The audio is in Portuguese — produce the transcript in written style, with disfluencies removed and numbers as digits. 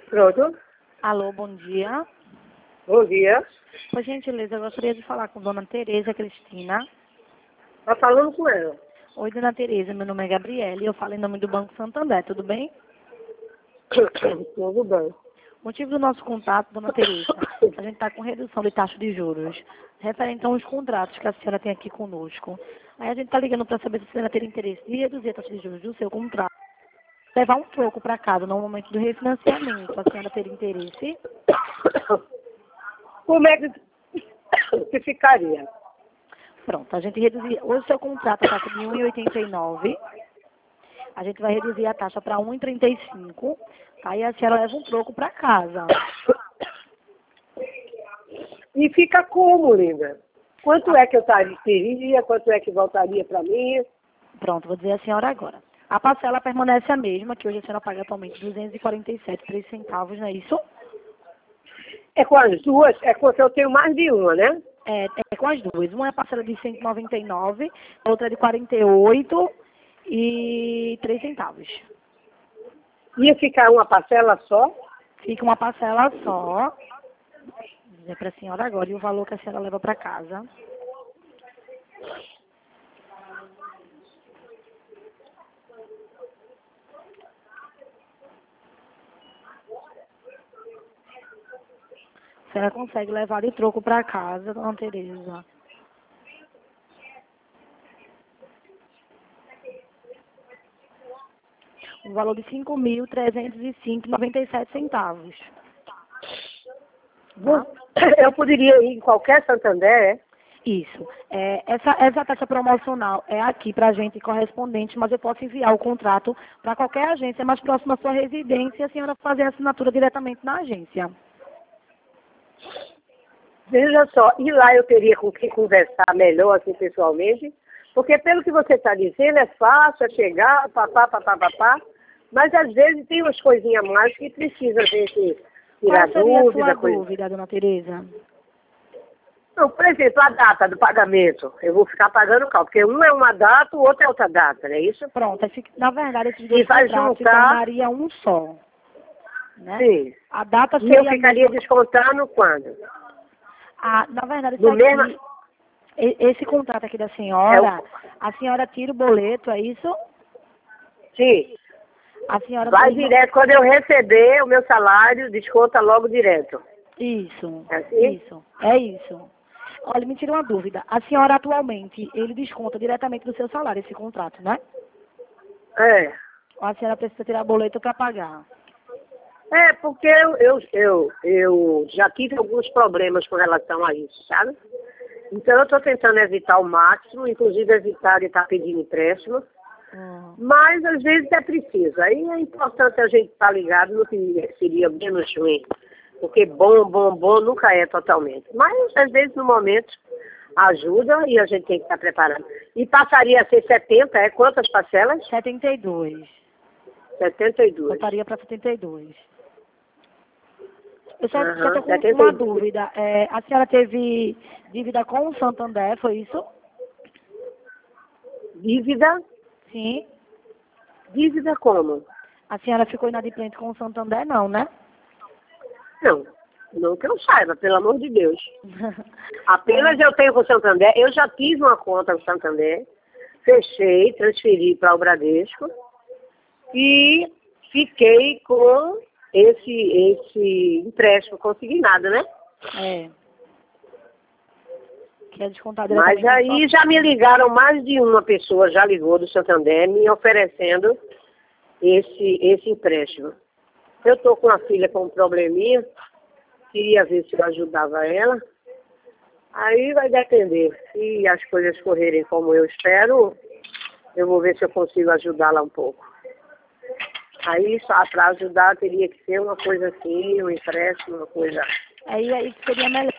Pronto. Alô, bom dia. Bom dia. Por gentileza, eu gostaria de falar com Dona Tereza Cristina. Tá falando com ela. Oi, Dona Tereza, meu nome é Gabriele e eu falo em nome do Banco Santander, tudo bem? Tudo bem. O motivo do nosso contato, Dona Tereza, a gente está com redução de taxa de juros, referente a uns contratos que a senhora tem aqui conosco. Aí a gente está ligando para saber se a senhora teria interesse de reduzir a taxa de juros do seu contrato. Levar um troco para casa no momento do refinanciamento, a senhora teria interesse? Como é que ficaria? Pronto, a gente reduzir. Hoje o seu contrato a taxa de 1,89. A gente vai reduzir a taxa para 1,35. Aí a senhora leva um troco para casa. E fica como, linda? Quanto é que eu teria? Quanto é que voltaria para mim? Pronto, vou dizer a senhora agora. A parcela permanece a mesma, que hoje a senhora paga atualmente 247,03 centavos, não é isso? É com as duas? É porque eu tenho mais de uma, né? É com as duas. Uma é a parcela de 199, a outra é de 48,03 centavos. Ia ficar uma parcela só? Fica uma parcela só. Vou dizer para a senhora agora e o valor que a senhora leva para casa. A senhora consegue levar de troco para casa, Dona Tereza. Um valor de 5.305,97 centavos. Tá? Eu poderia ir em qualquer Santander, é? Isso. Essa taxa promocional é aqui para a gente correspondente, mas eu posso enviar o contrato para qualquer agência mais próxima à sua residência e a senhora fazer a assinatura diretamente na agência. Veja só, e lá eu teria com quem conversar melhor, assim, pessoalmente, porque pelo que você está dizendo, é fácil, é chegar, papá, mas às vezes tem umas coisinhas a mais que precisa a gente tirar Qual seria a dúvida. sua dúvida, Dona Tereza? Não, por exemplo, a data do pagamento, eu vou ficar pagando qual? Porque um é uma data, o outro é outra data, não é isso? Pronto, na verdade, esses dois vai contratos se juntar... tornaria um só. Né? Sim. A data E seria eu ficaria descontando quando? Na verdade, No isso mesmo... aqui, esse contrato aqui da senhora, a senhora tira o boleto, é isso? Sim. A senhora Vai tem... direto, quando eu receber o meu salário, desconta logo direto. Isso, É assim? isso, é isso. Olha, me tira uma dúvida. A senhora atualmente, ele desconta diretamente do seu salário esse contrato, né? É. Ou a senhora precisa tirar boleto para pagar? É, porque eu já tive alguns problemas com relação a isso, sabe? Então eu estou tentando evitar ao máximo, inclusive evitar de estar pedindo empréstimo, mas às vezes é preciso. Aí é importante a gente estar ligado no que seria menos ruim, porque bom nunca é totalmente. Mas às vezes no momento ajuda e a gente tem que estar preparado. E passaria a ser 70, é quantas parcelas? 72. 72. Voltaria para 72. Eu só estou com 72. uma dúvida. A senhora teve dívida com o Santander, foi isso? Dívida? Sim. Dívida como? A senhora ficou inadimplente com o Santander, não, né? Não que eu saiba, pelo amor de Deus. Apenas eu tenho com o Santander, eu já tive uma conta com o Santander, fechei, transferi para o Bradesco e fiquei com esse empréstimo consignado, né? Que é descontado diretamente. Mas aí já me ligaram, mais de uma pessoa já ligou do Santander me oferecendo esse empréstimo. Eu estou com a filha com um probleminha, queria ver se eu ajudava ela. Aí vai depender. Se as coisas correrem como eu espero, eu vou ver se eu consigo ajudá-la um pouco. Aí só para ajudar teria que ser uma coisa assim, um empréstimo, uma coisa... Aí seria melhor.